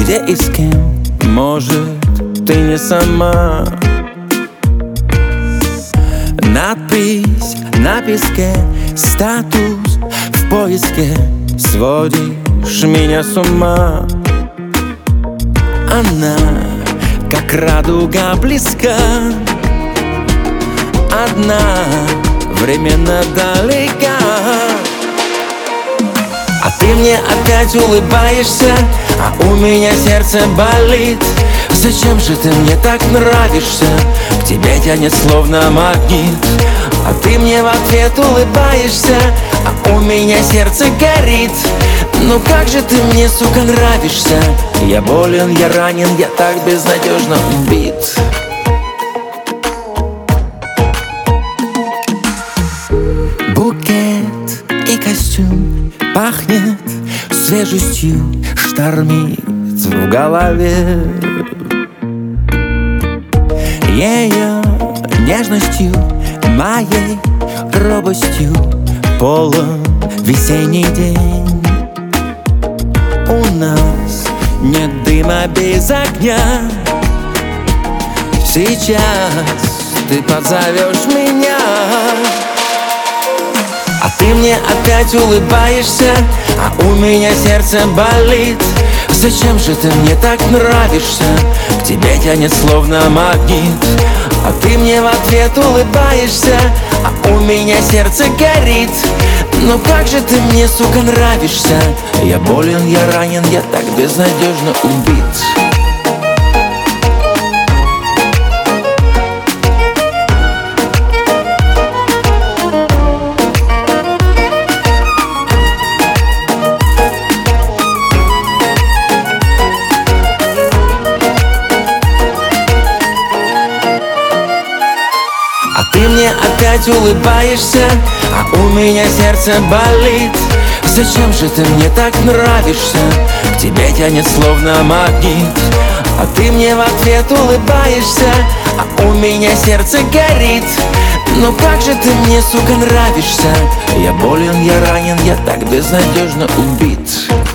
где и с кем, может, ты не сама. Надпись на песке, статус в поиске, сводишь меня с ума. Она, как радуга, близка, одна, временно далека. А ты мне опять улыбаешься, а у меня сердце болит. Зачем же ты мне так нравишься? К тебе тянет словно магнит. А ты мне в ответ улыбаешься, а у меня сердце горит. Ну как же ты мне, сука, нравишься? Я болен, я ранен, я так безнадежно убит. Букет и костюм пахнет свежестью, штормит в голове. Ее нежностью, моей робостью полон весенний день. У нас нет дыма без огня. Сейчас ты позовешь меня, а ты мне опять улыбаешься, а у меня сердце болит. Зачем же ты мне так нравишься? К тебе тянет словно магнит. А ты мне в ответ улыбаешься, а у меня сердце горит. Ну как же ты мне, сука, нравишься? Я болен, я ранен, я так безнадежно убит. А ты мне опять улыбаешься, а у меня сердце болит. Зачем же ты мне так нравишься? К тебе тянет словно магнит. А ты мне в ответ улыбаешься, а у меня сердце горит. Ну как же ты мне, сука, нравишься? Я болен, я ранен, я так безнадежно убит.